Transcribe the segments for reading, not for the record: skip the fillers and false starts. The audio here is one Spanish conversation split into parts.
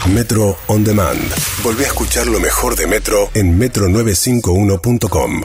Metro On Demand. Volví a escuchar lo mejor de Metro en metro951.com.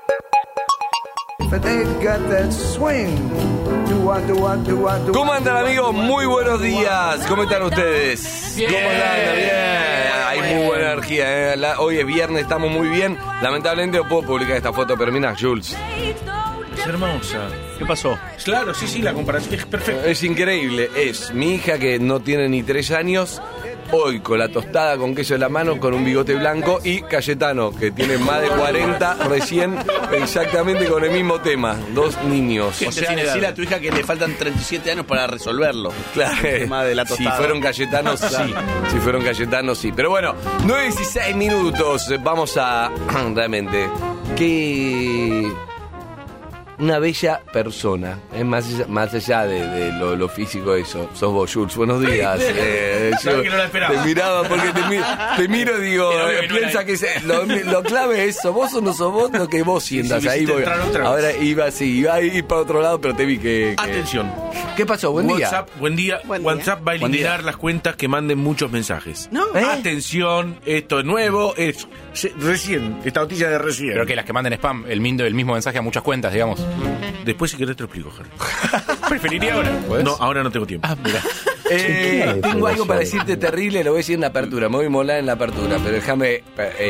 ¿Cómo andan, amigos? Muy buenos días. ¿Cómo están ustedes? Bien. ¿Cómo andan? Bien. Hay muy buena energía, Hoy es viernes, estamos muy bien. Lamentablemente no puedo publicar esta foto, pero mira, Jules. Es hermosa. ¿Qué pasó? Claro, sí, la comparación es perfecta. Es increíble. Es mi hija que no tiene ni 3 años. Hoy con la tostada con queso en la mano, con un bigote blanco, y Cayetano, que tiene más de 40, recién exactamente con el mismo tema. 2 niños. O sea, decirle a tu hija que le faltan 37 años para resolverlo. Claro. El tema de la tostada. Si fueron Cayetanos, sí. Si fueron Cayetanos, sí. Pero bueno, 9:16 minutos. Vamos a... Realmente... ¿Qué...? Una bella persona, es más allá de lo físico eso. Sos vos, Jules, buenos días. Sabes que no la esperaba. Te miraba porque te miro y digo, piensa que lo clave es, sos vos o no sos vos, lo que vos sientas. Sí, ahí voy. Ahora iba a ir para otro lado, pero te vi que... Atención. ¿Qué pasó? Buen día. WhatsApp, buen día. WhatsApp va a eliminar las cuentas que manden muchos mensajes. No. Atención, esto es nuevo, es recién, esta noticia de recién. Pero que las que manden spam, el mismo mensaje a muchas cuentas, digamos. Después si querés te lo explico, Harry. Preferiría ahora. ¿Podés? No, ahora no tengo tiempo. Mira. Tengo algo para decirte terrible, lo voy a decir en la apertura. Me voy a molar en la apertura, pero déjame...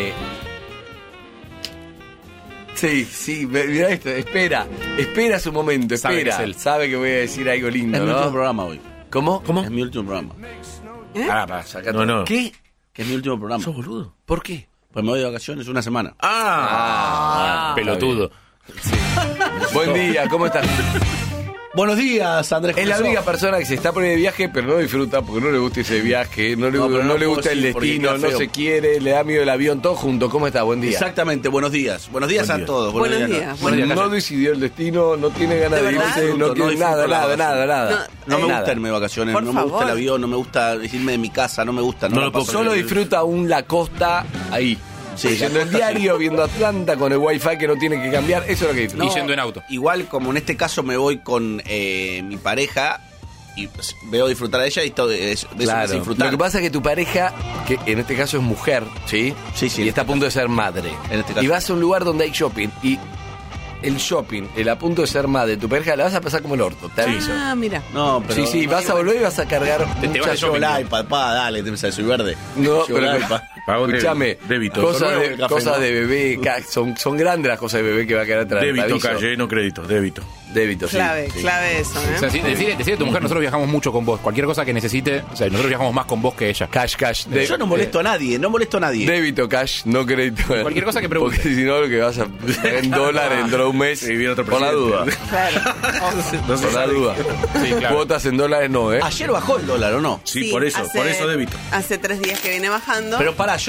Sí, mira esto, espera su momento, Sabe espera. que es él. Sabe que voy a decir algo lindo, Es mi último ¿no? programa hoy. ¿Cómo? Es mi último programa. Para sacar No. ¿Qué? Que es mi último programa. ¿Sos boludo? ¿Por qué? Pues me voy de vacaciones una semana. Pelotudo. Buen día, ¿cómo estás? Buenos días, Andrés. Es la ¿Cómo única sos? persona que se está poniendo de viaje, pero no disfruta porque no le gusta ese viaje, no le puedo gusta el decir porque destino, queda no feo. se quiere, le da miedo el avión, todo junto. ¿Cómo está? Buen día. Exactamente, buenos días. Buenos días Buen a día. todos. Buenos días. No decidió el destino, no tiene ganas ¿De de verdad? irse, no No quiere disfruto nada. No me Nada. gusta irme de vacaciones, Por no me gusta el favor. avión, no me gusta irme de mi casa, no me gusta. No la lo puedo paso Solo bien. disfruta aún la costa ahí. Sí, leyendo la el costa diario, viendo Atlanta con el wifi que no tiene que cambiar, eso es lo que disfruta. Y yendo en auto. Igual como en este caso me voy con mi pareja y pues, veo disfrutar a ella y todo eso me hace Claro. disfrutar. Lo que pasa es que tu pareja, que en este caso es mujer, ¿sí? Sí, sí, Y en está a punto de ser madre. En este caso. Y vas a un lugar donde hay shopping y el shopping, el a punto de ser madre de tu pareja, la vas a pasar como el orto, te aviso. Ah, mira. No, pero Sí, vas a volver y vas a cargar Te mucha vas de shopping. Llevo el iPad, dale, soy verde. No, Llevo pero el iPad. Pago escúchame, débito. cosas Nuevo el café, cosas ¿no? de bebé, son grandes las cosas de bebé que va a quedar atrás. te Débito, aviso. calle, no crédito, débito. Débito, sí. Clave sí. eso, ¿eh? O sea, decide a tu mujer, nosotros viajamos mucho con vos. Cualquier cosa que necesite, o sea, nosotros viajamos más con vos que ella. Cash. Yo no molesto a nadie, Débito, cash, no crédito. Cualquier cosa que pregunte. Porque si no, lo que vas a pagar en dólares dentro de un mes. Sí, viene otro Por la duda. presidente. Claro. No se Por la sabe. duda. Sí, claro. Cuotas en dólares no, ¿eh? Ayer bajó el dólar, ¿o no? Sí, por eso débito. Hace 3 días que viene bajando. Pero pará,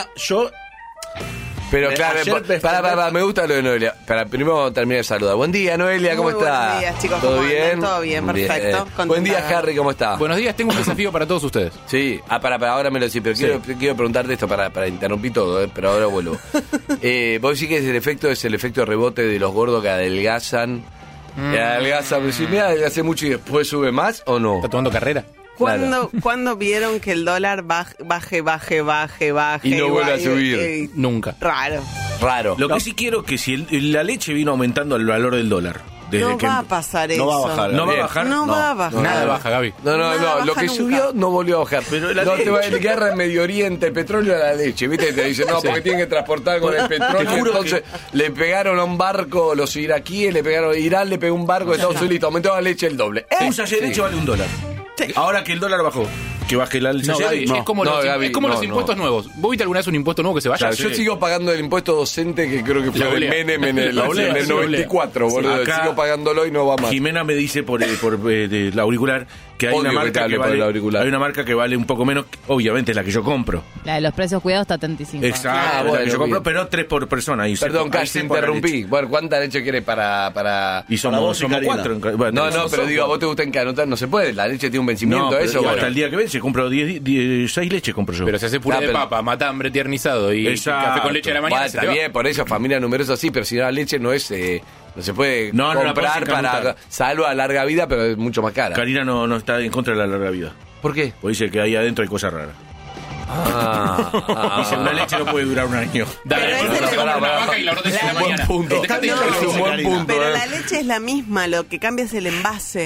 Pero claro, ayer para, me gusta lo de Noelia. Primero vamos a terminar de saludar. Buen día, Noelia, ¿cómo Muy está? buenos días, chicos, ¿Todo ¿cómo bien? andan? Todo bien, perfecto. Buen día, Contentada. Harry, ¿cómo está? Buenos días, tengo un desafío para todos ustedes. Sí, para, ahora me lo decís, pero quiero preguntarte esto para interrumpir todo, pero ahora vuelvo. Vos decís que es el efecto rebote de los gordos que adelgazan. Adelgazan, decís, mira, adelgacé mucho y después sube más, ¿o no? ¿Está tomando carrera? ¿Cuándo vieron que el dólar baje? Y no vuelve a subir. Nunca. Raro. Lo que sí quiero que si la leche vino aumentando el valor del dólar. Desde No que va a pasar eso. No va a bajar. ¿No va a Bien. bajar? No va a bajar. Nada baja, Gaby. No, Nada lo baja que nunca. subió no volvió a bajar. Pero la no te va a leche. guerra en Medio Oriente, el petróleo a la leche, ¿viste? Te dicen, no, porque tienen que transportar con el petróleo. Te juro Entonces le pegaron a un barco, los iraquíes, Irán le pegó un barco de Estados Unidos, aumentó la leche el doble. Un sachet de leche vale $1. Ahora que el dólar bajó, que baje la leche. No, Gaby, es como los Gaby, impuestos nuevos. ¿Vos viste alguna vez un impuesto nuevo que se vaya? Claro, yo sigo pagando el impuesto docente que creo que fue La de olea. Menem en el La olea, en el sí, la olea. 94, boludo. Acá- Sigo pagándolo y no va más. Jimena me dice por el auricular que hay Odio una que te marca hable que por el vale, auricular. hay una marca que vale un poco menos, obviamente es la que yo compro. La de los precios cuidados está 35. Exacto, Ah, es la bueno, que yo compro, bien. pero 3 por persona. Y Perdón, ahí Cash, te se pone la interrumpí. leche. Bueno, ¿cuánta leche quieres para...? Y Para vos y somos Karina. 4. Bueno, No, pero digo, a vos te gusta encarotar, no se puede. La leche tiene un vencimiento, pero eso. hasta bueno. el día que vence compro 6 leches compro yo. Pero se hace puré de pero- papa, matambre tiernizado y Exacto. café con leche a la mañana. Bueno, se está te va. bien, por eso familia numerosa sí, pero si no la leche no es... no se puede No, no la comprar podés encanutar. para... Salvo a larga vida, pero es mucho más cara. Karina no está en contra de la larga vida. ¿Por qué? Porque dice que ahí adentro hay cosas raras. Dice, una leche no puede durar un año. Dale, Pero pero ese no es se el- compra una vaca y la ordeñas en la Buen mañana. punto. Dejate No. hinchar los Es un huevos. buen punto. Pero la leche es la misma, lo que cambia es el envase.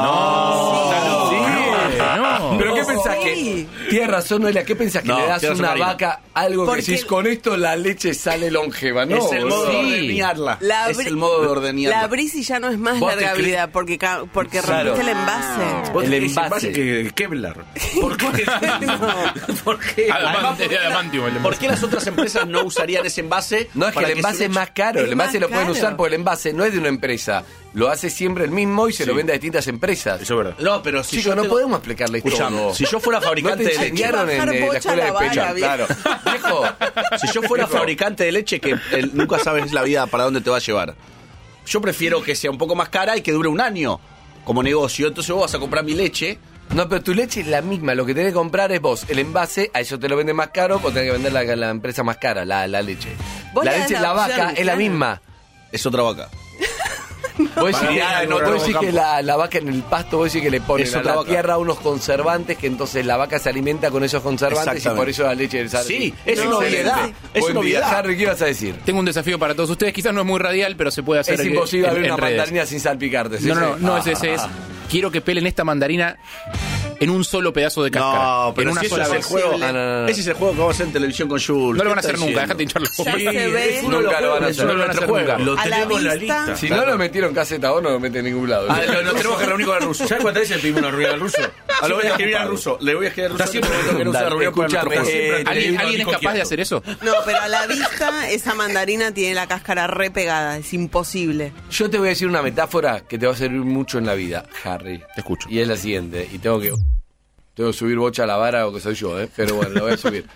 No. Sí. No. ¿Pero qué pensás Sí. que? Tienes razón, Noelia. ¿Qué pensás que No, le das a tienes una razón, Marina. vaca algo Porque- que decís con esto la leche sale longeva? No, es el modo de boludo. ordeñarla. Es bri- el modo de ordeñarla. La brisa ya no es más ¿Vos larga te crees? vida porque Claro. rompiste el envase. Vos El tenés envase. que Kevlar. ¿Por qué? ¿Por qué? Adamante, de adamantium, el ¿Por envase. qué las otras empresas no usarían ese envase? No, es que para el envase su es leche- más caro. Es El envase más lo pueden caro. usar porque el envase no es de una empresa. Lo hace siempre el mismo y se Sí. lo vende a distintas empresas. Eso es verdad. No, pero si Chicos, yo no tengo- podemos explicarle Escuchame, todo. si yo fuera No fabricante te de leche, enseñaron en bajar la bocha escuela a de la pecho. vara, Claro. Viejo, si yo fuera fabricante de leche, que nunca sabes la vida para dónde te va a llevar. Yo prefiero que sea un poco más cara y que dure un año como negocio. Entonces vos vas a comprar mi leche. no, pero tu leche es la misma. Lo que tenés que comprar es vos. El envase, a eso te lo venden más caro, o tenés que vender la empresa más cara, la leche. Vos La le das leche, la la vaca, opción, es la claro. misma. Es otra vaca. Vos decís que, no, vos decís campo. que la vaca en el pasto, vos decís que le ponen Es a otra la vaca. tierra unos conservantes, que entonces la vaca se alimenta con esos conservantes y Exactamente. por eso la leche sale. Sí, es una obviedad. Es Buen una día. obviedad. Harry, ¿qué ibas a decir? Tengo un desafío para todos ustedes. Quizás no es muy radial, pero se puede hacer. Es imposible abrir en una redes. mandarina sin salpicarte. ¿sí? No es ese. Es, quiero que pelen esta mandarina en un solo pedazo de cáscara. No, en pero una si eso sola es el vez. juego. No. Ese es el juego que vamos a hacer en televisión con Jules. No lo van a ¿Qué hacer estás nunca, diciendo? déjate hinchar los Ya huevos. se ve. Nunca lo van a hacer. No lo van a hacer nunca. Lo A la tenemos en la vista. lista. Si no lo metieron caseta o no lo meten en ningún lado. Lo tenemos que reunir con el ruso. ¿Sabes cuántas veces pedimos una reunión al ruso? Ah, le voy a escribir al ruso. Le voy a escribir al ruso. Está siempre que no sea reunión con Escuchame, nuestro juego. ¿Alguien es capaz de hacer eso? No, pero a la vista esa mandarina tiene la cáscara re pegada, es imposible. Yo te voy a decir una metáfora que te va a servir mucho en la vida, Harry. Te escucho. Y es la siguiente, y tengo que subir bocha a la vara o que soy yo, pero bueno, la voy a subir.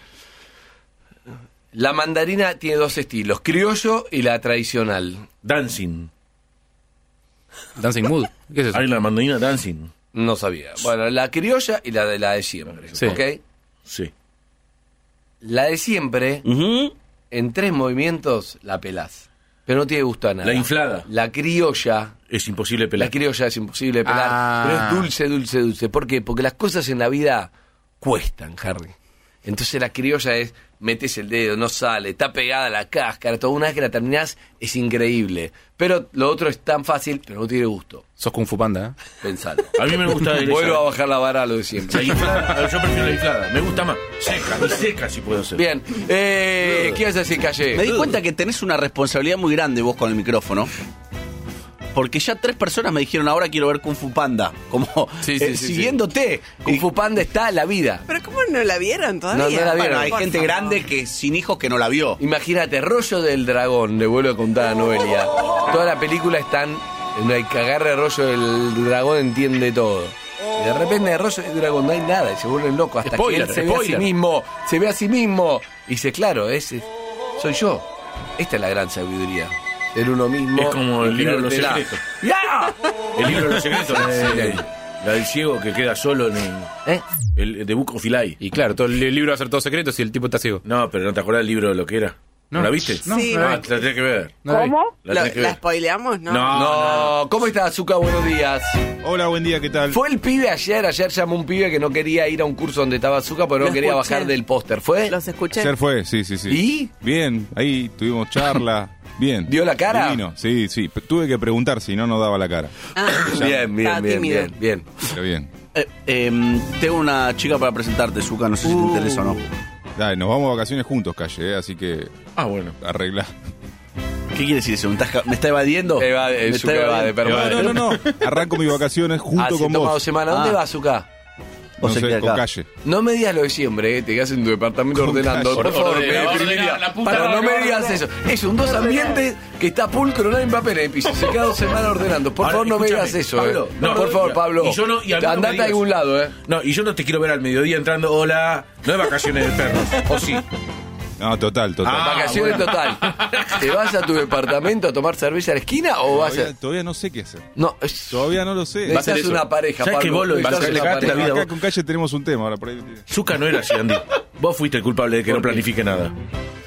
La mandarina tiene dos estilos, criollo y la tradicional. Dancing. Dancing Mood. ¿Qué es eso? Hay la mandarina dancing. No sabía. Bueno, la criolla y la de siempre, Sí. ¿ok? Sí. La de siempre, en 3 movimientos la pelás, pero no tiene gusto a nada. La inflada. La criolla... Es imposible pelar. La criolla es imposible de pelar, Ah. pero es dulce, dulce, dulce. ¿Por qué? Porque las cosas en la vida cuestan, Harry. Entonces la criolla es, metes el dedo, no sale, está pegada a la cáscara, toda una vez que la terminás es increíble. Pero lo otro es tan fácil, pero no tiene gusto. Sos Kung Fu Panda, ¿eh? Pensalo. A mí me gusta el Vuelvo a bajar la vara a lo de siempre. La inflada. Yo prefiero la inflada. Me gusta más. Seca. Y seca si puedo ser. Bien, ¿qué ibas a decir, Calle? Me di cuenta que tenés una responsabilidad muy grande vos con el micrófono. Porque ya 3 personas me dijeron, ahora quiero ver Kung Fu Panda. Como Sí, sí, sí, siguiéndote. Kung Fu Panda está la vida. Pero ¿cómo no la vieron todavía? No la vieron. Bueno, hay Por gente favor. grande que sin hijos que no la vio. Imagínate, Rollo del Dragón, le vuelvo a contar a Noelia. Toda la película están en el que agarra el Rollo del Dragón, entiende todo. Y de repente el Rollo del Dragón no hay nada y se vuelven locos hasta Spoiler, que él se ve a sí spoiler. mismo, se ve a sí mismo. Y dice, claro, soy yo. Esta es la gran sabiduría. Ser uno mismo. Es como el y libro de los creértela. secretos. ¡Ya! El libro de los secretos. La del ciego que queda solo en ¿Eh? el de Book of Eli. Y claro, todo el libro va a ser todo secreto si el tipo está ciego. No, pero ¿no te acordás del libro de lo que era? ¿No No. la viste? No, Sí. no la Ah, vi. te la tenés que ver. No la vi. La ¿La tenés que ver. spoileamos? No. No, ¿cómo estás, Azúcar? Buenos días. Hola, buen día, ¿qué tal? Fue el pibe ayer llamó un pibe que no quería ir a un curso donde estaba Azúcar porque no Lo quería escuché. bajar del póster. ¿Fue? Los escuché. Ayer fue, sí. ¿Y? Bien, ahí tuvimos charla. Bien. ¿Dio la cara? Divino, sí. Tuve que preguntar, si no, no daba la cara. Ah, Bien, Estaba tímido. bien. Pero bien. Tengo una chica para presentarte, Zuka, no sé si te interesa o no. Dale, nos vamos de vacaciones juntos, Calle, así que Ah, bueno. arregla. ¿Qué quiere decir eso? ¿Me está evadiendo? Evade, ¿Me Zucca evade, evadiendo? No. Arranco mis vacaciones junto Hace con toma 2 vos. semanas. ¿Dónde Ah. vas, Zucca? Vos No se sé, queda con acá. Calle. No me digas lo de siempre, te quedas en tu departamento Con ordenando. calle. Por favor, me Ordena, deprimiría. ordena, la puta Pero no madre, me ordena. digas eso. Es un 2 ambientes que está pulcro, no hay papel en el piso. Se queda 2 semanas ordenando. Por Ahora, favor, no me escúchame, digas eso, Pablo, no, por favor, Pablo. y yo no- y a mí no me Andate a digas. algún lado, No, y yo no te quiero ver al mediodía entrando, hola, no es vacaciones de perros, ¿o sí? No, total. Ah, Vacaciones bueno. total. ¿Te vas a tu departamento a tomar cerveza a la esquina o vas a...? Todavía no sé qué hacer. No, Todavía no lo sé. necesitas eso. una pareja, ¿Sabes Pablo. que vos lo Necesitas vas a una cagarte la pareja. vida? Acá con Calle tenemos un tema ahora por ahí. Zucca no era así, Andy. Vos fuiste el culpable de que no planifique nada.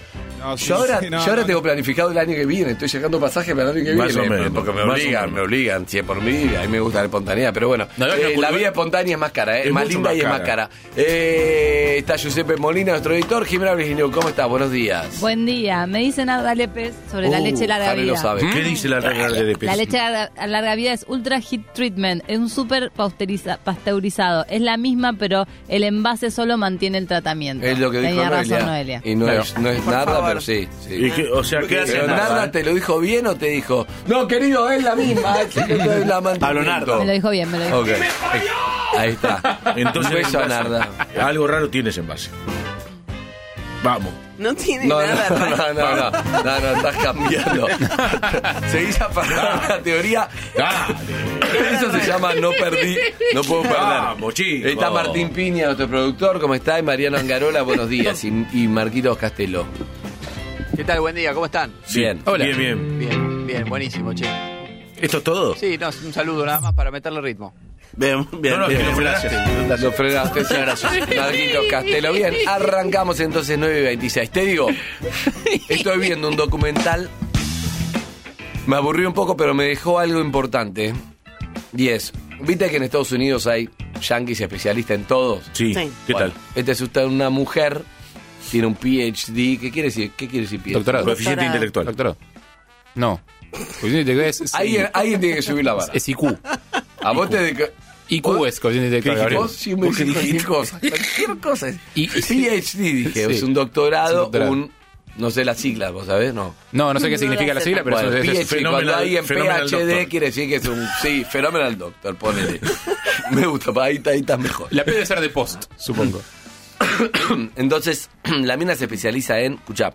No, sí, Yo ahora, sí, no, yo ahora no. tengo planificado el año que viene, estoy sacando pasajes para el año que Más viene. o menos, porque me más o obligan, menos. me obligan. Si es por mí, a mí me gusta la espontaneidad. Pero bueno, No, la vida espontánea es más cara, es Es más mucho linda más y es más cara. cara. Está Giuseppe Molina, nuestro editor. Jimena Virginio, ¿cómo estás? Buenos días. Buen día. Me dicen Arda Lepes sobre la leche larga Jare vida. lo sabe. ¿Qué dice la regla de La leche a larga vida es Ultra Heat Treatment. Es un súper pasteurizado. Es la misma, pero el envase solo mantiene el tratamiento. Es lo que dijo Tenía Noelia. razón, Noelia. Y no Claro. es Narda, favor. pero sí. sí. ¿Y qué- o sea, ¿qué hace Pero Narda? Narda te lo dijo bien o te dijo, no, querido, es la misma. Es la Pablo Nardo. Me lo dijo bien, me lo dijo. Ok. Ahí está. Entonces, Un beso a envase. Narda. Algo raro tienes en base. Vamos. No tiene No, nada raro. no, estás cambiando. Seguís aferrado a la teoría. Eso se llama no perdí, no puedo perder. Vamos, chicos. Está Martín Piña, nuestro productor, ¿cómo está? Y Mariano Angarola, buenos días. Y Marquitos Castelo. ¿Qué tal? Buen día, ¿cómo están? Bien. Hola. Bien, bien. Bien, bien, buenísimo, che. ¿Esto es todo? Sí, no, un saludo nada más para meterle ritmo. Bien, bien, No, bien, que lo gracias. Lo frenaste, muchas gracias. Marquitos Castelo. Bien, arrancamos entonces 9:26. Te digo, estoy viendo un documental. Me aburrí un poco, pero me dejó algo importante. 10. ¿Viste que en Estados Unidos hay yanquis especialistas en todos? Sí. Sí. ¿Qué Bueno, tal? Esta es una mujer, tiene un PhD. ¿Qué quiere decir? ¿Qué quiere decir PhD? Doctorado. Coeficiente Doctorado. intelectual. Doctorado. No. Coeficiente intelectual es Alguien tiene que subir la vara. es IQ. A vos te... IQ es coeficiente intelectual, ¿Qué Gabriel. Vos sí me decís cualquier cosa. Cualquier cosa. Y- PhD, dije. Sí. Es un doctorado, Es un doctorado. no sé las siglas, ¿vos sabés? No. No sé qué significa la sigla, pero Bueno, eso es PhD, cuando hay en Phenomenal PhD doctor. quiere decir que es un... Sí, Phenomenal Doctor, ponele. Me gusta, ahí está mejor. La P debe ser de post, supongo. Entonces, la mina se especializa en... Escuchá.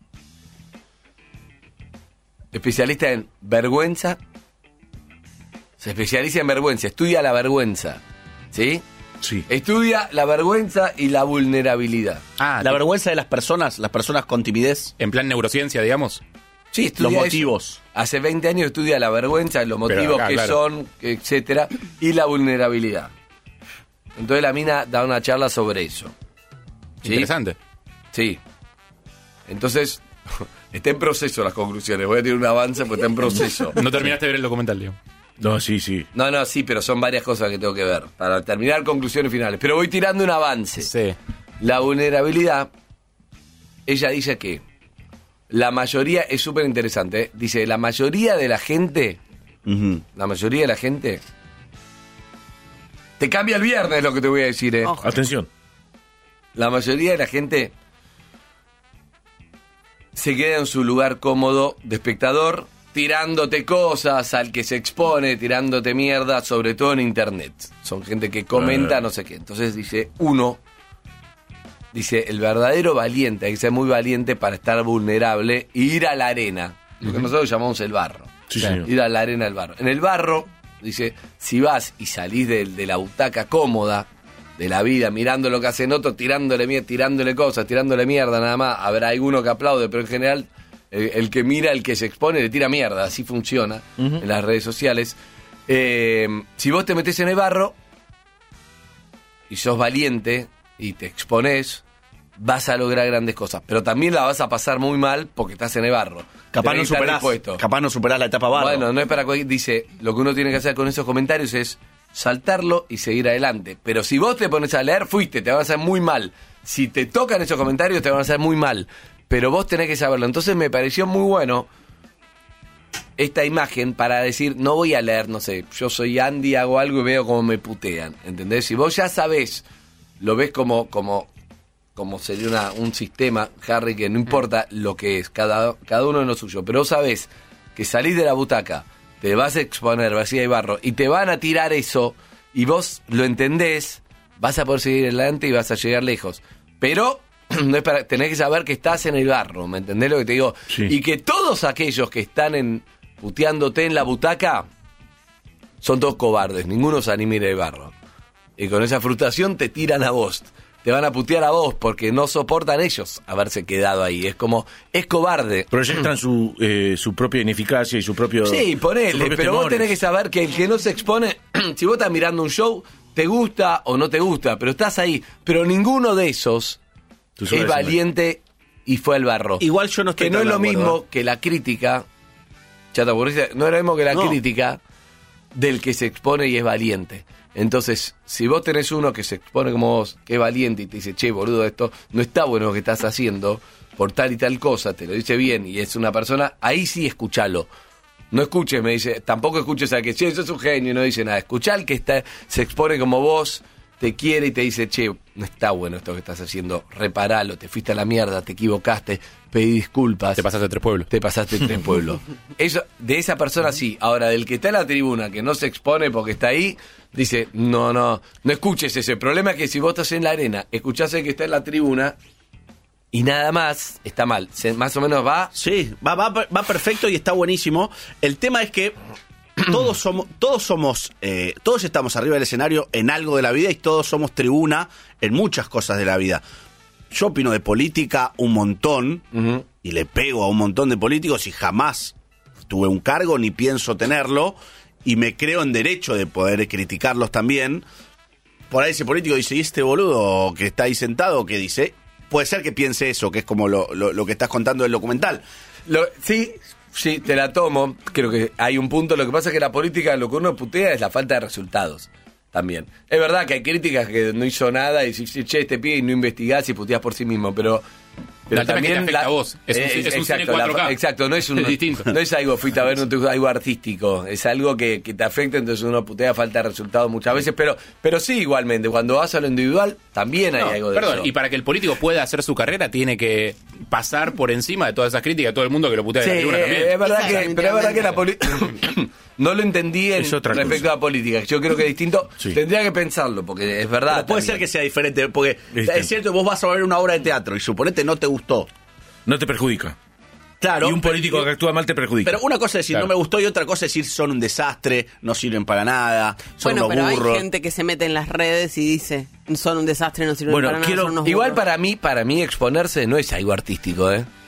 Especialista en vergüenza. Se especializa en vergüenza, estudia la vergüenza. ¿Sí? Sí. Estudia la vergüenza y la vulnerabilidad. Ah, La vergüenza de las personas con timidez, en plan neurociencia, digamos. Sí, estudia los eso. motivos. Hace 20 años estudia la vergüenza, los motivos acá, que claro. son, etcétera, y la vulnerabilidad. Entonces la mina da una charla sobre eso. ¿Sí? Interesante. Sí. Entonces, está en proceso las conclusiones. Voy a tener un avance porque está en proceso. No terminaste de ver el documental, digo. No, sí, sí. No, sí, pero son varias cosas que tengo que ver para terminar conclusiones finales. Pero voy tirando un avance. Sí. La vulnerabilidad, ella dice que la mayoría, es súper interesante, dice, la mayoría de la gente, te cambia el viernes lo que te voy a decir, Ojo. Atención. La mayoría de la gente se queda en su lugar cómodo de espectador, tirándote cosas al que se expone, tirándote mierda, sobre todo en internet. Son gente que comenta no sé qué. Entonces dice, el verdadero valiente, hay que ser muy valiente para estar vulnerable e ir a la arena, lo que nosotros llamamos el barro. Sí, señor. Ir a la arena del barro. En el barro, dice, si vas y salís de la butaca cómoda de la vida, mirando lo que hacen otros, tirándole cosas, tirándole mierda nada más, habrá alguno que aplaude, pero en general el que mira, el que se expone, le tira mierda, así funciona en las redes sociales. Si vos te metés en el barro y sos valiente y te exponés, vas a lograr grandes cosas, pero también la vas a pasar muy mal porque estás en el barro. Capaz Tenés no, que estar dispuesto. superás la etapa barro. Bueno, no es para cualquier... Dice, lo que uno tiene que hacer con esos comentarios es saltarlo y seguir adelante. Pero si vos te pones a leer, te van a hacer muy mal. Si te tocan esos comentarios, te van a hacer muy mal. Pero vos tenés que saberlo. Entonces me pareció muy bueno esta imagen para decir, no voy a leer, no sé, yo soy Andy, hago algo y veo cómo me putean. ¿Entendés? Si vos ya sabés, lo ves como sería un sistema, Harry, que no importa lo que es, cada uno en lo suyo, pero vos sabés que salís de la butaca, te vas a exponer, vas a ir al barro, y te van a tirar eso, y vos lo entendés, vas a poder seguir adelante y vas a llegar lejos. Pero no es para, tenés que saber que estás en el barro, ¿me entendés lo que te digo? Sí. Y que todos aquellos que están puteándote en la butaca son todos cobardes, ninguno se anima a ir al barro. Y con esa frustración te tiran a vos. Te van a putear a vos porque no soportan ellos haberse quedado ahí. Es como, es cobarde. Proyectan su propia ineficacia y su propio. Sí, sus ponele, propios pero vos temores. tenés que saber que el que no se expone, si vos estás mirando un show, te gusta o no te gusta, pero estás ahí. Pero ninguno de esos Tus es horas valiente y fue al barro. Igual yo no estoy Que no tan es lo de acuerdo, mismo que la crítica, ya te aburriste, no es lo mismo que la crítica del que se expone y es valiente. Entonces, si vos tenés uno que se expone como vos, que es valiente y te dice, che, boludo, esto no está bueno lo que estás haciendo por tal y tal cosa, te lo dice bien y es una persona, ahí sí escuchalo. No escuches, me dice, tampoco escuches al que, che, eso es un genio y no dice nada. Escuchá al que se expone como vos, te quiere y te dice, che, no está bueno esto que estás haciendo, reparalo, te fuiste a la mierda, te equivocaste, pedí disculpas. Te pasaste 3 pueblos. Te pasaste 3 pueblos. Eso, de esa persona sí. Ahora, del que está en la tribuna, que no se expone porque está ahí, dice, no escuches ese. El problema es que si vos estás en la arena, escuchás el que está en la tribuna y nada más, está mal. Más o menos va. Sí, va perfecto y está buenísimo. El tema es que todos estamos arriba del escenario en algo de la vida y todos somos tribuna en muchas cosas de la vida. Yo opino de política un montón y le pego a un montón de políticos y jamás tuve un cargo ni pienso tenerlo y me creo en derecho de poder criticarlos también. Por ahí ese político dice, ¿y este boludo que está ahí sentado qué dice? Puede ser que piense eso, que es como lo que estás contando del documental. Sí, te la tomo. Creo que hay un punto. Lo que pasa es que la política, lo que uno putea es la falta de resultados. También. Es verdad que hay críticas que no hizo nada y si che, este pie y no investigás y puteás por sí mismo, pero también te afecta a vos. Es un cine 4K. Exacto, no es un es distinto. No es algo, fuiste a ver algo artístico, es algo que te afecta, entonces uno putea, falta de resultados muchas veces, pero sí igualmente, cuando vas a lo individual, también hay algo de eso. Y para que el político pueda hacer su carrera, tiene que pasar por encima de todas esas críticas, todo el mundo que lo putea de la tribuna también. Es verdad que la política no lo entendí respecto a la política. Yo creo que es distinto. Sí. Tendría que pensarlo, porque es verdad. Pero puede ser que sea diferente, porque es cierto, vos vas a ver una obra de teatro y suponete no te gustó. No te perjudica. Claro. Y un político que actúa mal te perjudica. Pero una cosa es decir, no me gustó, y otra cosa es decir, son un desastre, no sirven para nada, son unos pero burros. hay gente que se mete en las redes y dice, son un desastre, no sirven para nada, son unos igual burros. para mí exponerse no es algo artístico,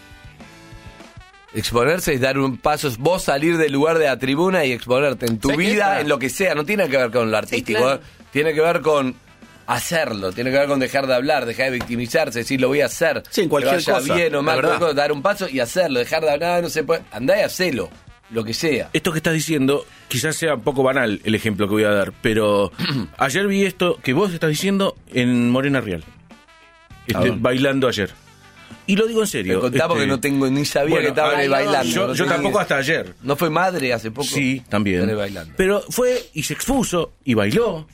Exponerse es dar un paso, vos salir del lugar de la tribuna y exponerte en tu vida, en lo que sea, no tiene que ver con lo artístico, claro. Tiene que ver con hacerlo, tiene que ver con dejar de hablar, dejar de victimizarse, decir lo voy a hacer, sí, en cualquier que vaya cosa, bien o mal, verdad. dar un paso y hacerlo, dejar de hablar, no se puede, andá y hacelo, lo que sea. Esto que estás diciendo, quizás sea un poco banal el ejemplo que voy a dar, pero ayer vi esto que vos estás diciendo en Morena Real, bailando ayer. Y lo digo en serio. Me contá porque no tengo ni sabía que estaba bailando. Yo tampoco hasta ayer. ¿No fue madre hace poco? Sí, también. Pero fue y se expuso y bailó.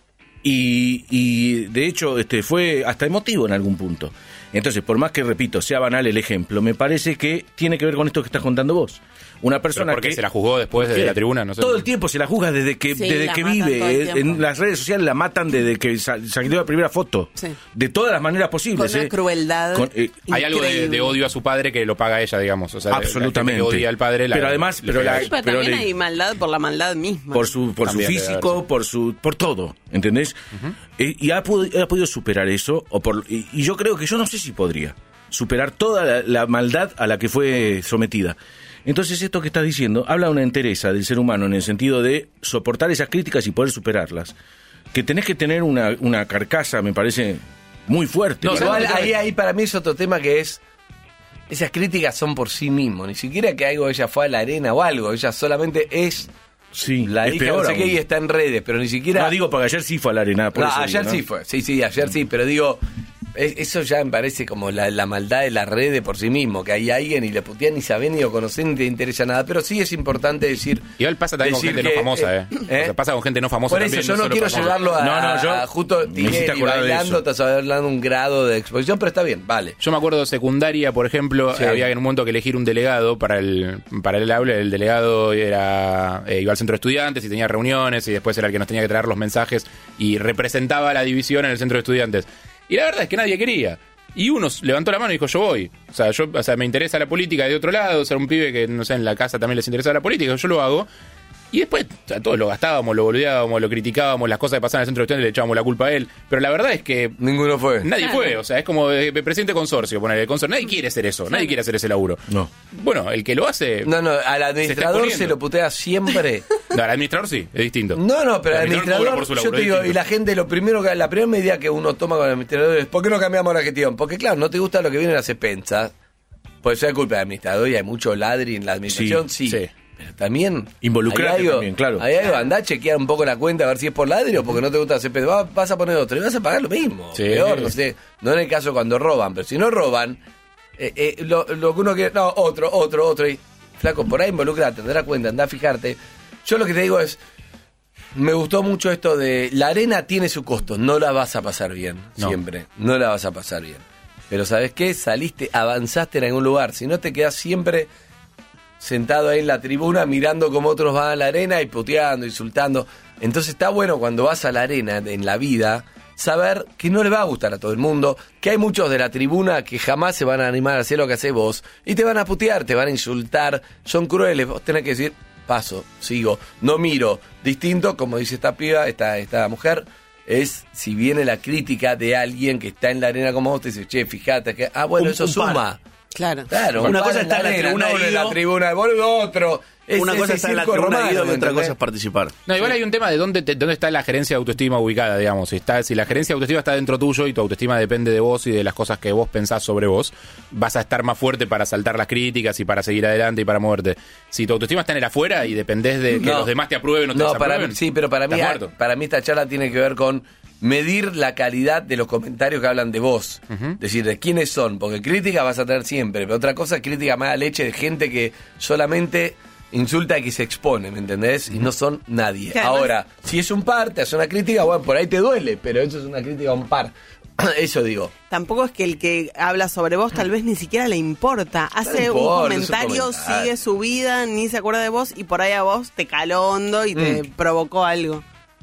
Y de hecho fue hasta emotivo en algún punto. Entonces, por más que, repito, sea banal el ejemplo, me parece que tiene que ver con esto que estás contando vos. Una persona porque que se la juzgó después de la tribuna, no sé. Todo el tiempo se la juzga desde que vive. En las redes sociales la matan desde que salió la primera foto. Sí. De todas las maneras posibles. Con una crueldad. Hay algo de odio a su padre que lo paga ella, digamos. O sea, absolutamente. Que odia al padre. Pero además, también hay maldad por la maldad misma. Por su físico, por todo. ¿Entendés? Uh-huh. Y ha podido superar eso. Y yo creo que yo no sé si podría superar toda la maldad a la que fue sometida. Entonces esto que estás diciendo habla de una entereza del ser humano en el sentido de soportar esas críticas y poder superarlas. Que tenés que tener una carcasa, me parece, muy fuerte. No, igual ahí para mí es otro tema que es, esas críticas son por sí mismos, ni siquiera que algo ella fue a la arena o algo, ella solamente es... Sí, la hija no sé qué y está en redes, pero ni siquiera... No, digo, porque ayer sí fue a la arena. Ayer sí fue, sí, ayer sí, pero digo... Eso ya me parece como la maldad de la red de por sí mismo, que hay alguien y le putean ni saben ni lo conocen ni te interesa nada, pero sí es importante decir... Igual pasa también con gente no famosa, O sea, pasa con gente no famosa también. Por eso yo no quiero llevarlo a justo Tinelli bailando, estás hablando un grado de exposición, pero está bien, vale. Yo me acuerdo de secundaria, por ejemplo, había en un momento que elegir un delegado para el aula, el delegado iba al centro de estudiantes y tenía reuniones y después era el que nos tenía que traer los mensajes y representaba la división en el centro de estudiantes. Y la verdad es que nadie quería. Y uno levantó la mano y dijo, yo voy. O sea, me interesa la política de otro lado. O sea, un pibe que, no sé, en la casa también les interesa la política, yo lo hago. Y después, o sea, todos lo gastábamos, lo boludeábamos, lo criticábamos, las cosas que pasaban en el centro de estudiantes le echábamos la culpa a él. Pero la verdad es que Ninguno fue. nadie fue, o sea, es como presidente consorcio, poner el consorcio. Nadie quiere hacer eso, nadie quiere hacer ese laburo. No. Bueno, el que lo hace. No, al administrador exponiendo. se lo putea siempre. No, al administrador sí, es distinto. No, pero al El cobra administrador, por su yo laburo, te digo, distinto. y la gente, la primera medida que uno toma con el administrador es, ¿por qué no cambiamos la gestión? Porque claro, no te gusta lo que viene en las expensas, puede ser culpa del administrador y hay mucho ladri en la administración, sí. Pero también Involucrate hay algo, también, claro. Hay algo, andá a chequear un poco la cuenta a ver si es por ladri o porque no te gusta hacer expensas. Vas a poner otro y vas a pagar lo mismo. Sí. Peor, no sé, no en el caso cuando roban, pero si no roban, lo que uno quiere, no, otro, y flaco, por ahí involucrate, andá a cuenta, andá a fijarte. Yo lo que te digo es, me gustó mucho esto de, la arena tiene su costo, no la vas a pasar bien, No. siempre, no la vas a pasar bien. Pero ¿sabes qué? Saliste, avanzaste en algún lugar, si no te quedás siempre sentado ahí en la tribuna mirando cómo otros van a la arena y puteando, insultando. Entonces está bueno cuando vas a la arena en la vida, saber que no le va a gustar a todo el mundo, que hay muchos de la tribuna que jamás se van a animar a hacer lo que haces vos, y te van a putear, te van a insultar, son crueles, vos tenés que decir, paso, sigo, no miro. Distinto, como dice esta piba, esta mujer, es si viene la crítica de alguien que está en la arena como vos, te dice, che, fíjate que, bueno, eso un par. suma. Claro. Claro, Una par cosa está en la arena, tribuna no de en la Guido. tribuna de boludo, otro. Una cosa está en la tribuna de Guido y otra ¿entendés? cosa es participar. No, igual hay un tema de dónde está la gerencia de autoestima ubicada, digamos. Si la gerencia de autoestima está dentro tuyo y tu autoestima depende de vos y de las cosas que vos pensás sobre vos, vas a estar más fuerte para saltar las críticas y para seguir adelante y para moverte. Si tu autoestima está en el afuera y dependés de que los demás te aprueben o te desaprueben, sí, pero para mí, estás muerto. para mí esta charla tiene que ver con medir la calidad de los comentarios que hablan de vos. Decir, de quiénes son, porque crítica vas a tener siempre, pero otra cosa es crítica mala leche de gente que solamente insulta y que se expone, ¿me entendés? Y no son nadie. Que además- Ahora, si es un par, te hace una crítica, bueno, por ahí te duele, pero eso es una crítica a un par. Eso digo. Tampoco es que el que habla sobre vos tal vez ni siquiera le importa. Hace importa, un es un comentario, comentario. sigue su vida, ni se acuerda de vos y por ahí a vos te caló hondo y te provocó algo.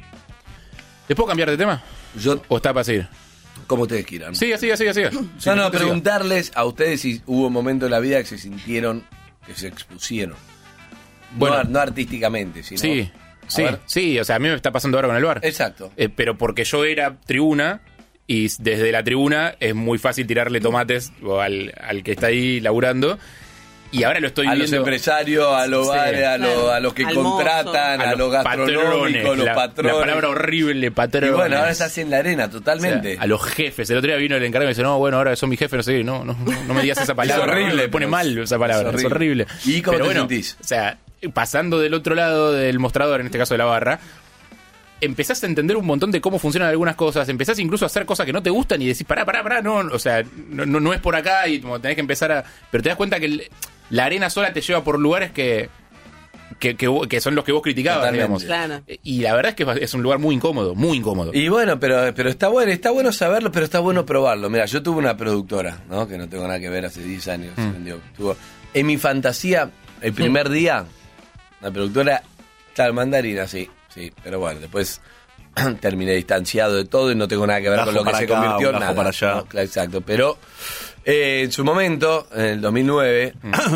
¿Te puedo cambiar de tema? Yo, ¿O está para seguir? como ustedes quieran. Siga. No, preguntarles a ustedes si hubo un momento en la vida que se sintieron, que se expusieron. Bueno. No artísticamente, sino... A ver. Sí, o sea, a mí me está pasando ahora con el bar. Exacto. Pero porque yo era tribuna y desde la tribuna es muy fácil tirarle tomates al que está ahí laburando. Y ahora lo estoy A viendo. los empresarios, a los Sí. bares, a los que Al mozo. contratan, a los gastronómicos, los patrones. La palabra horrible, Y patrones. bueno, ahora estás en la arena, O sea, totalmente. a los jefes. El otro día vino el encargado y me dice, no, bueno, ahora son mis jefes, no sé, no me digas esa palabra. Es horrible, Me pone pero mal esa palabra, es horrible. ¿Y cómo Pero te bueno, sentís? O sea, pasando del otro lado del mostrador, en este caso de la barra, empezás a entender un montón de cómo funcionan algunas cosas, empezás incluso a hacer cosas que no te gustan y decís, pará, no, o sea, no es por acá y como tenés que empezar a... Pero te das cuenta que la arena sola te lleva por lugares que son los que vos criticabas, Totalmente. digamos. Claro. Y la verdad es que es un lugar muy incómodo, muy incómodo. Y bueno, pero está bueno saberlo, pero está bueno probarlo. Mira, yo tuve una productora, ¿no? Que no tengo nada que ver, hace 10 años. Se vendió. En mi fantasía, el primer día, la productora, tal mandarina, sí, pero bueno, después terminé distanciado de todo y no tengo nada que ver Gajo con lo que para se acá, convirtió en un gajo nada. para allá. No, claro, exacto, pero en su momento, en el 2009,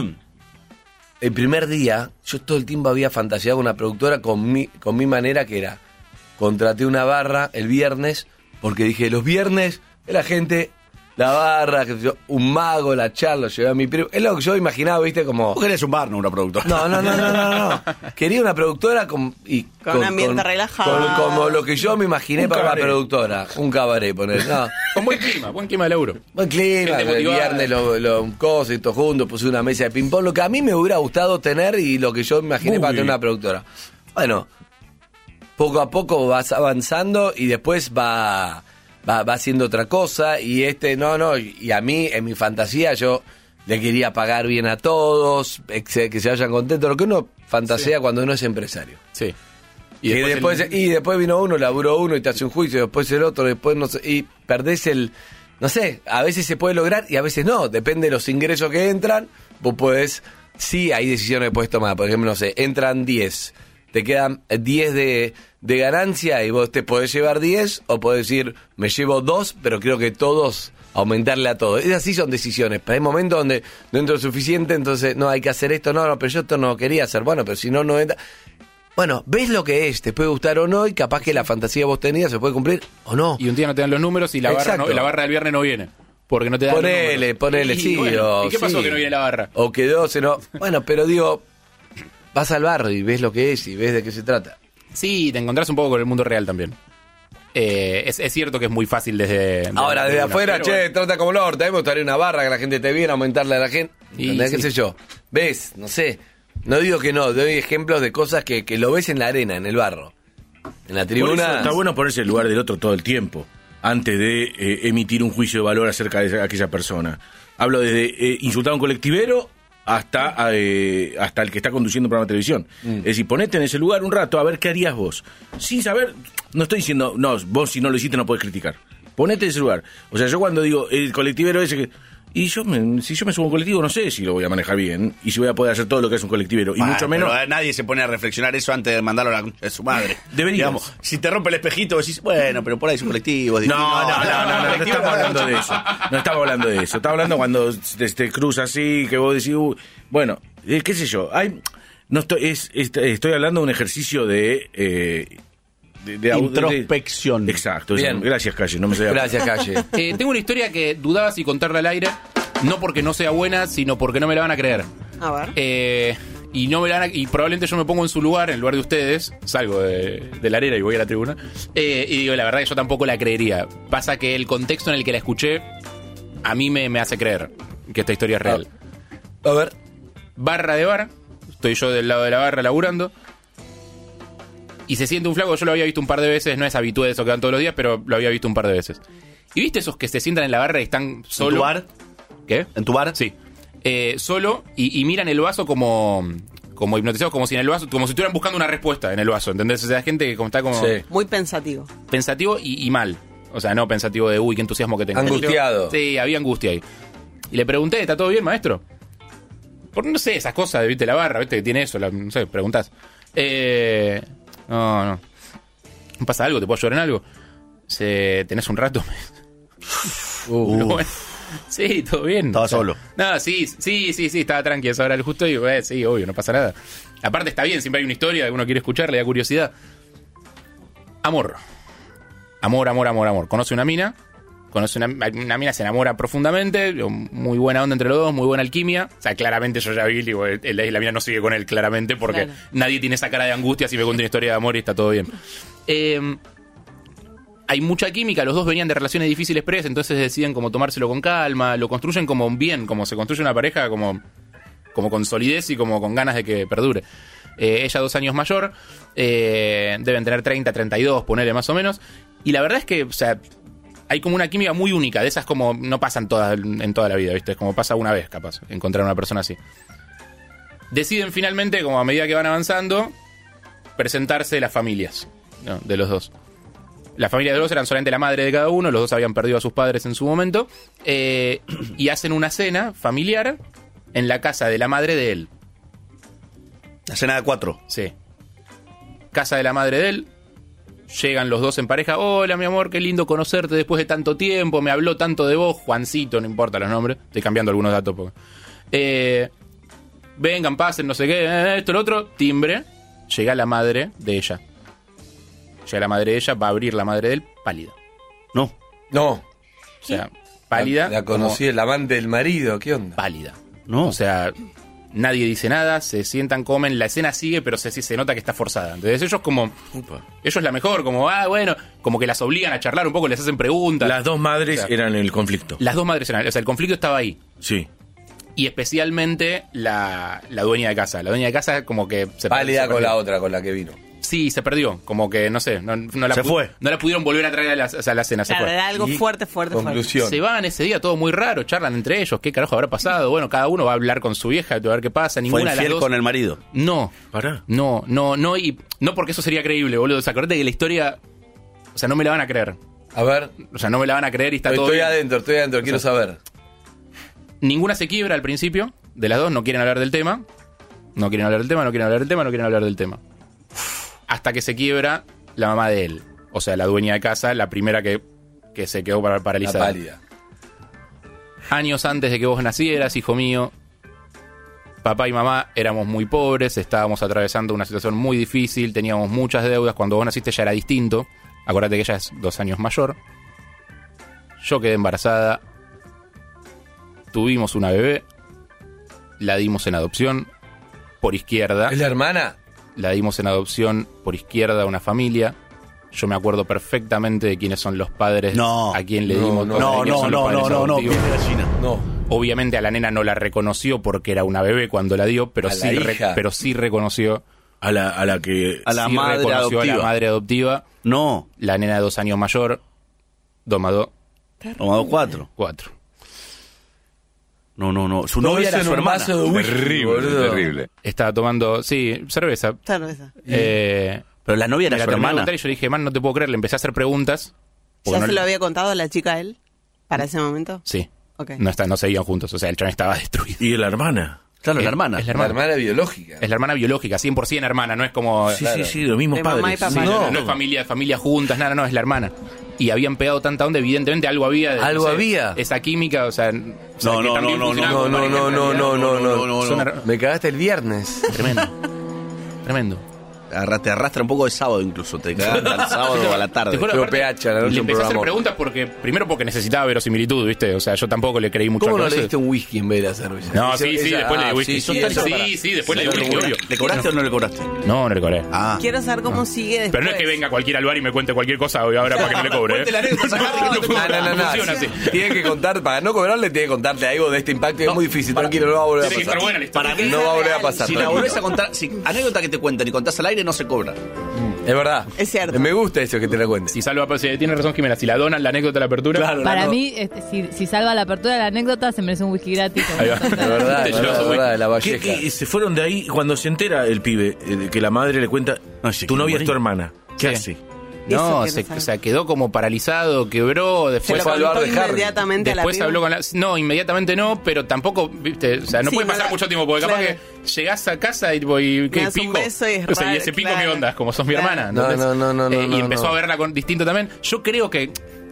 el primer día, yo todo el tiempo había fantaseado con una productora con mi manera, que era, contraté una barra el viernes, porque dije, los viernes la gente, la barra, un mago, la charla, llevé a mi primo. Es lo que yo imaginaba, ¿viste? Como... Vos querés un bar, no una productora. No. Quería una productora con un ambiente relajado. como lo que yo me imaginé Un para cabaret. una productora. Un cabaret, poner. No. Con buen clima de laburo. Buen clima, Gente el motivada. viernes un coso y todo juntos, puse una mesa de ping-pong, lo que a mí me hubiera gustado tener y lo que yo me imaginé para tener una productora. Bueno, poco a poco vas avanzando y después va haciendo otra cosa y y a mí, en mi fantasía, yo le quería pagar bien a todos, que se vayan contentos, lo que uno fantasea cuando uno es empresario. Sí. Y después vino uno, laburó uno y te hace un juicio, después el otro, después no sé, y perdés no sé, a veces se puede lograr y a veces no, depende de los ingresos que entran, vos podés, sí hay decisiones que podés tomar, por ejemplo, no sé, entran 10, te quedan 10 de ganancia y vos te podés llevar 10 o podés decir, me llevo 2, pero creo que todos, aumentarle a todos. Esas sí son decisiones, pero hay momentos donde no entro suficiente, entonces no hay que hacer esto, no, pero yo esto no quería hacer, bueno, pero si no entra... Bueno, ves lo que es, te puede gustar o no, y capaz que la fantasía que vos tenías se puede cumplir o no. Y un día no te dan los números y la barra, Exacto. la barra del viernes no viene. Porque no te dan los números. Ponele, Y, sí. bueno, ¿y qué pasó sí. que no viene la barra? O quedó, se no. Bueno, pero digo, vas al barrio y ves lo que es y ves de qué se trata. Sí, te encontrás un poco con el mundo real también. Es cierto que es muy fácil desde... Ahora, desde una, afuera, pero che, bueno. trata como el orto. A mí me gustaría una barra que la gente te viera, aumentarle a la gente. Y ¿Entendés? sí. ¿Qué sé yo? ¿Ves? No sé. No digo que no, doy ejemplos de cosas que lo ves en la arena, en el barro. En la Por eso tribuna. está bueno ponerse en el lugar del otro todo el tiempo, antes de emitir un juicio de valor acerca de aquella persona. Hablo desde insultar a un colectivero hasta el que está conduciendo un programa de televisión. Es decir, ponete en ese lugar un rato a ver qué harías vos. Sin saber, no estoy diciendo, no, vos si no lo hiciste no podés criticar. Ponete en ese lugar. O sea, yo cuando digo el colectivero ese que... Y si yo me subo a un colectivo, no sé si lo voy a manejar bien y si voy a poder hacer todo lo que es un colectivero. Y Bueno, mucho menos... pero nadie se pone a reflexionar eso antes de mandarlo a la concha de su madre. Deberías. Digamos, si te rompe el espejito, decís, bueno, pero por ahí es un colectivo. No estamos hablando de eso. No estamos hablando de eso. Estamos hablando cuando te cruza así, que vos decís, bueno, qué sé yo. No estoy hablando de un ejercicio de introspección. Exacto. Bien. Gracias, Calle. No me sabía. Gracias, Calle. Tengo una historia que dudaba si contarla al aire, no porque no sea buena, sino porque no me la van a creer. A ver. Y no me la van a- y probablemente yo me pongo en su lugar, en el lugar de ustedes, salgo de la arena y voy a la tribuna, y digo, la verdad que yo tampoco la creería. Pasa que el contexto en el que la escuché a mí me hace creer que esta historia es real. A ver. Barra de bar, estoy yo del lado de la barra laburando, y se siente un flaco, yo lo había visto un par de veces, no es habitual eso que dan todos los días, pero lo había visto un par de veces. ¿Y viste esos que se sientan en la barra y están solo? ¿En tu bar? ¿Qué? ¿En tu bar? Sí. Solo y miran el vaso como hipnotizados, como si en el vaso, como si estuvieran buscando una respuesta en el vaso, ¿entendés? O sea, gente que está como Sí. Muy pensativo. pensativo y mal. O sea, no pensativo de, uy, qué entusiasmo que tengo. Angustiado. Sí, había angustia ahí. Y le pregunté, ¿está todo bien, maestro? Por no sé, esas cosas, viste, la barra, viste, que tiene eso, no sé, preguntás. No. ¿Pasa algo? ¿Te puedo ayudar en algo? ¿Tenés un rato? Bueno, sí, todo bien. Estaba solo. No, sí, estaba tranqui a esa hora justo y digo, sí, obvio, no pasa nada. Aparte está bien, siempre hay una historia que uno quiere escuchar, le da curiosidad. Amor. Conoce una mina, una mina se enamora profundamente, muy buena onda entre los dos, muy buena alquimia. O sea, claramente yo ya vi, digo, la mina no sigue con él claramente porque Claro. nadie tiene esa cara de angustia si me cuenta una historia de amor y está todo bien. Hay mucha química, los dos venían de relaciones difíciles previas, entonces deciden como tomárselo con calma, lo construyen como bien, como se construye una pareja como con solidez y como con ganas de que perdure. Ella 2 años mayor, deben tener 30, 32, ponele más o menos, y la verdad es que, o sea, hay como una química muy única, de esas como no pasan todas en toda la vida, ¿viste? Es como pasa una vez, capaz, encontrar una persona así. Deciden finalmente, como a medida que van avanzando, presentarse las familias, ¿no?, de los dos. La familia de los dos eran solamente la madre de cada uno, los dos habían perdido a sus padres en su momento, y hacen una cena familiar en la casa de la madre de él. La cena de 4. Sí. Casa de la madre de él. Llegan los dos en pareja. Hola, mi amor, qué lindo conocerte después de tanto tiempo. Me habló tanto de vos. Juancito, no importa los nombres. Estoy cambiando algunos datos. Porque... vengan, pasen, no sé qué. Esto, lo otro. Timbre. Llega la madre de ella. Llega la madre de ella. Va a abrir la madre de él. Pálida. No. No. O sea, pálida. La conocí, el amante del marido, ¿qué onda? Pálida. No. O sea, nadie dice nada, se sientan, comen, la escena sigue, pero se nota que está forzada. Entonces ellos como... ellos la mejor, como, bueno, como que las obligan a charlar un poco, les hacen preguntas. Las dos madres O sea, eran el conflicto. Las dos madres eran... O sea, el conflicto estaba ahí. Sí. Y especialmente la dueña de casa. La dueña de casa como que... Pálida se con perdió. la otra, con la que vino. Sí, se perdió. Como que, no sé, no la Se fue. No la pudieron volver a traer a la cena, se Claro, fue. era algo Y fuerte. conclusión. Se van ese día, todo muy raro, charlan entre ellos, qué carajo habrá pasado. Bueno, cada uno va a hablar con su vieja, a ver qué pasa. Fue Ninguna de las infiel dos... con el marido. No, Pará. no, y no porque eso sería creíble, boludo. O sea, acordate que la historia, o sea, no me la van a creer. A ver, O sea, no me la van a creer y está todo estoy bien. adentro, quiero saber. Ninguna se quiebra al principio, de las dos no quieren hablar del tema. No quieren hablar del tema. Hasta que se quiebra la mamá de él. O sea, la dueña de casa, la primera que se quedó La paralizada. pálida. Años antes de que vos nacieras, hijo mío, papá y mamá éramos muy pobres, estábamos atravesando una situación muy difícil, teníamos muchas deudas. Cuando vos naciste ya era distinto. Acordate que ella es 2 años mayor. Yo quedé embarazada. Tuvimos una bebé. La dimos en adopción por izquierda. ¿Es la hermana? La dimos en adopción por izquierda a una familia. Yo me acuerdo perfectamente de quiénes son los padres a quien le dimos. No, piel de gallina. No. Obviamente a la nena no la reconoció porque era una bebé cuando la dio, pero sí reconoció A la madre reconoció adoptiva. a la madre adoptiva. No. La nena de 2 años mayor. 2 más 2, Toma 4. 4. No. Su novia era su hermana. Terrible. Estaba tomando, cerveza. Cerveza. Pero la novia era Me la su terminé de hermana. contar y yo le dije, man, no te puedo creer. Le empecé a hacer preguntas. ¿Ya porque se lo había contado a la chica a él? ¿Para ese momento? Sí. Ok. No seguían juntos. O sea, el chabón estaba destruido. ¿Y la hermana? Claro, la hermana. Es la La hermana. hermana biológica. Es la hermana biológica, 100% hermana, no es como... Sí, los mismos De mamá y padres. papá. No es familia juntas, nada, no, es la hermana. Y habían pegado tanta onda, evidentemente algo había. ¿Algo había? Esa química, o sea... No. Me cagaste el viernes. Tremendo. Te arrastra un poco de sábado incluso. Te cagas al sábado o a la tarde. Te juro, Pero aparte, PH, a la noche le un empecé a hacer programa. preguntas porque necesitaba verosimilitud, ¿viste? O sea, yo tampoco le creí mucho ¿Cómo al no le conocer. diste un whisky en vez de la cerveza? No, sí, después le di whisky. Sí, Después le di whisky, obvio. ¿Le cobraste o no le cobraste? No le cobré. Ah. Quiero saber cómo sigue después. Pero no es que venga cualquier al bar y me cuente cualquier cosa ahora para que no le cobre. Cuente la anécdota, No. Funciona así. Tiene que contar, para no cobrarle, tiene que contarte algo de este impacto. Es muy difícil, tranquilo, no va a volver a Tiene que estar pasar. buena la historia. Para mí No va a volver a pasar. Si la tranquilo. volvés a contar, si anécdota que te cuentan y contás al aire, no se cobra. Es verdad. Es cierto. Me gusta eso que te la cuentes. Si tiene razón Jimena, si la donan la anécdota de la apertura. Claro. Para mí, si salva la apertura de la anécdota, se merece un whisky gratis. Ahí va. Es verdad, Te es llevas un verdad, de la ¿Qué- Valleja. qué- se fueron de ahí cuando se entera el pibe de que la madre le cuenta, No, sí, tu que novia morí. es tu hermana? ¿Qué Sí. hace? No, Eso quiero o sea, saber. quedó como paralizado, quebró, Se después lo fue al bar contó de Harry. inmediatamente a la Después piba. habló con la... No, inmediatamente no, pero tampoco, viste, o sea, no Sí, puede no pasar la- mucho tiempo, porque capaz claro. que llegás a casa y ¿qué das un pico? beso y es O sea, y raro, ese pico, claro. ¿qué onda? Como sos mi Claro. hermana. No, ¿entendés? no, Y empezó no. a verla distinto también. Yo creo que...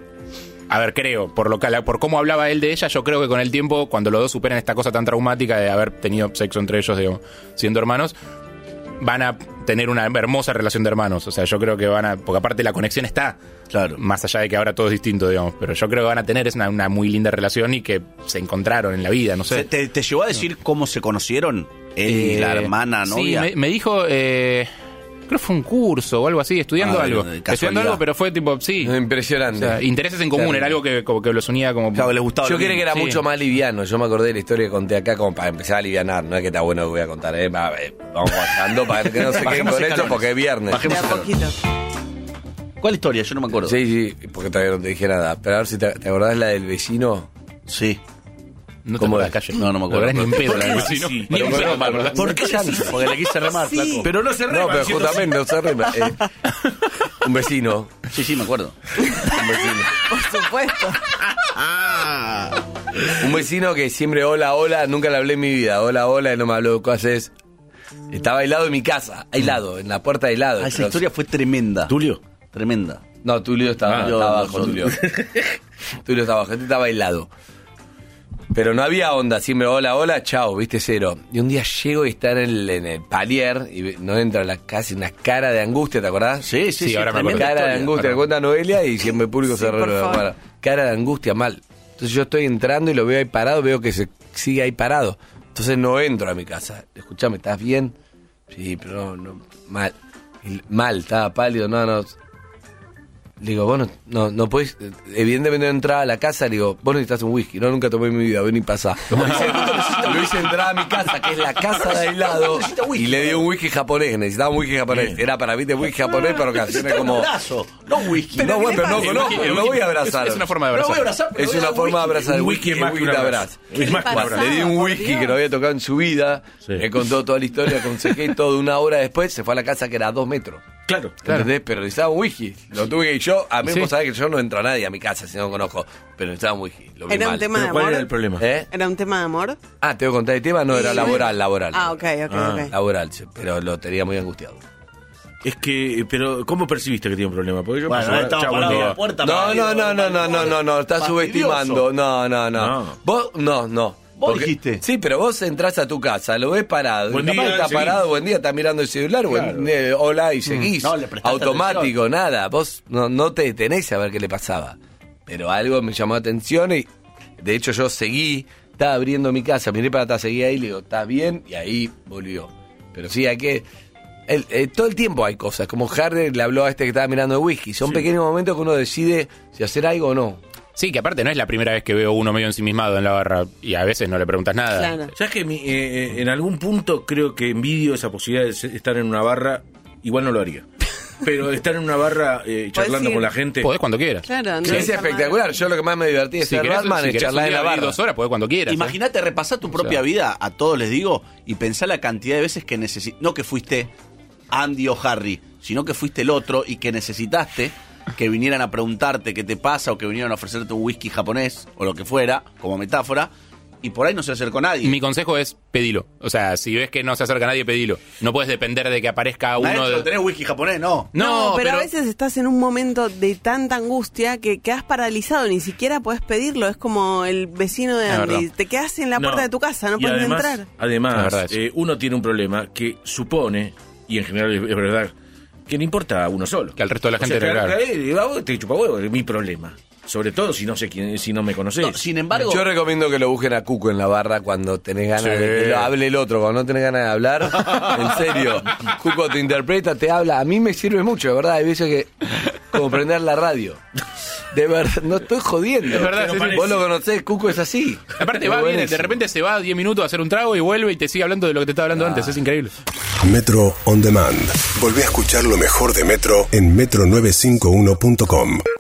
A ver, creo, por cómo hablaba él de ella, yo creo que con el tiempo, cuando los dos superan esta cosa tan traumática de haber tenido sexo entre ellos, digamos, siendo hermanos, van a tener una hermosa relación de hermanos. O sea, yo creo que van a... Porque aparte la conexión está... Claro. Más allá de que ahora todo es distinto, digamos. Pero yo creo que van a tener una muy linda relación y que se encontraron en la vida, no sé. ¿Te llevó a decir cómo se conocieron? Él y la hermana, novia. Sí, me dijo... creo que fue un curso o algo así, estudiando Ah, algo. de Estudiando casualidad. algo, pero fue tipo, sí. Impresionante. O sea, intereses en común, Claro. era algo que, como que los unía como... Claro, les gustaba. Yo lo creí que mismo. era Sí. mucho más liviano. Yo me acordé de la historia que conté acá como para empezar a alivianar. No es que está bueno lo que voy a contar, vamos bajando para que no se queden Bajemos con esto escalones. porque es viernes. De a poquito. ¿Cuál historia? Yo no me acuerdo. Sí, porque todavía no te dije nada. Pero a ver si te acordás la del vecino. Sí. No te ¿Cómo acordás, es? calle. No, no me acuerdo. La verdad, ni en pedo. ¿Por qué la sí? verdad. Sí. Ni en pedo, me acordás. ¿Por qué llanto? Porque le quise remar, Sí. flaco. Pero no se No, rema, pero diciendo- justamente no se rima. Un vecino. Sí, me acuerdo. Un vecino. Por supuesto. Un vecino que siempre hola, nunca le hablé en mi vida. Hola, y no me habló de cosas. Estaba aislado en mi casa, aislado, en la puerta aislado. Ah, esa historia fue tremenda. ¿Tulio? Tremenda. No, Tulio estaba abajo, Tulio. Tulio estaba abajo, este estaba aislado. Pero no había onda, siempre hola, chao, viste, cero. Y un día llego y está en el palier y no entra casi una cara de angustia, ¿te acordás? Sí, Sí, ahora me acuerdo. Cara de historia. angustia, le cuenta Noelia y siempre el público se por re favor. cara de angustia, mal. Entonces yo estoy entrando y lo veo ahí parado, veo que se sigue ahí parado. Entonces no entro a mi casa. Escuchame, ¿estás bien? Sí, pero no, mal. Mal, estaba pálido, no. Le digo, vos no podés, evidentemente no entraba a la casa, le digo, vos necesitas un whisky, no, nunca tomé en mi vida, ven y pasá. Lo hice entrar a mi casa, que es la casa de aislado, y le di un whisky japonés, necesitaba un whisky japonés. Era para mí de whisky japonés para ocasiones como... abrazo, no whisky. No, bueno, pero no El conozco, whisky- no voy a abrazar. Es una forma de No abrazar. voy a abrazar, pero Es voy a una dar forma de whisky. abrazar. El Un whisky whisky es más que un te abrazo. abrazo. Es más que un abrazo. Le di un por whisky Dios. que no había tocado en su vida. Sí. Me contó toda la historia, aconsejé todo. Una hora después se fue a la casa que era a 2 metros. Claro. ¿Entendés? Pero necesitaba un whisky. Lo tuve que yo. A mí Sí. vos sabés que yo no entro a nadie a mi casa si no conozco. Pero necesitaba un whisky. Lo vi ¿Era un mal. tema de Pero ¿cuál era el amor? problema? ¿Eh? ¿Era un tema de amor? Ah, ¿te voy a contar el tema? No, era Sí. laboral. Ah, ok. Laboral, sí, pero lo tenía muy angustiado. Es que, pero ¿cómo percibiste que tiene un problema? Porque yo Bueno, pasaba- estaba chao, buen parado a día. la puerta. No, estás Fastidioso. subestimando. No. No. Vos, no. Vos dijiste. Sí, pero vos entrás a tu casa, lo ves parado. Buen Capaz día, está seguís. parado, buen día, está mirando el celular, hola, y seguís. No, le prestaste automático, atención. nada. Vos no te detenés a ver qué le pasaba. Pero algo me llamó la atención y de hecho yo seguí, estaba abriendo mi casa, miré para atrás, seguí ahí, le digo, ¿estás bien? Y ahí volvió. Pero sí, hay que... todo el tiempo hay cosas, como Harry le habló a este que estaba mirando el whisky. Son pequeños momentos que uno decide si hacer algo o no. Sí, que aparte no es la primera vez que veo uno medio ensimismado en la barra y a veces no le preguntas nada. Claro. ¿Sabes que en algún punto creo que envidio esa posibilidad de estar en una barra? Igual no lo haría. Pero estar en una barra charlando ir. con la gente. Podés cuando quieras. Claro, no Sí, es está espectacular. mal. Yo lo que más me divertí de Si ser querés, barman si es querés charlar un en la día ir barra. 2 horas, podés cuando quieras. Imagínate repasar tu propia vida, a todos les digo, y pensá la cantidad de veces que no que fuiste Andy o Harry, sino que fuiste el otro y que necesitaste que vinieran a preguntarte qué te pasa o que vinieran a ofrecerte un whisky japonés o lo que fuera, como metáfora, y por ahí no se acercó nadie. Mi consejo es pedilo. O sea, si ves que no se acerca nadie, pedilo. No puedes depender de que aparezca uno Maestro, de... ¿tenés whisky japonés? No. No, pero a veces estás en un momento de tanta angustia que quedas paralizado, ni siquiera podés pedirlo. Es como el vecino de Es Andy. verdad. Te quedas en la puerta de tu casa, no Y puedes además, entrar. Además, La verdad es. uno tiene un problema que supone, y en general es verdad, que le importa a uno solo. Que al resto de la gente que le regala. a vos te chupa huevo, es mi problema. Sobre todo si no sé quién, si no me conocés. No, sin embargo, Yo recomiendo que lo busquen a Cuco en la barra cuando tenés ganas Sí. de que lo hable el otro, cuando no tenés ganas de hablar. En serio, Cuco te interpreta, te habla. A mí me sirve mucho, de verdad. Hay veces que como prender la radio. De verdad, no estoy jodiendo. Es verdad, sí, sí. Vos lo conocés, Cuco es así. Aparte Es va, viene, buenísimo. de repente se va 10 minutos a hacer un trago y vuelve y te sigue hablando de lo que te estaba hablando antes. Es increíble. Metro On Demand. Volvé a escuchar lo mejor de Metro en metro951.com.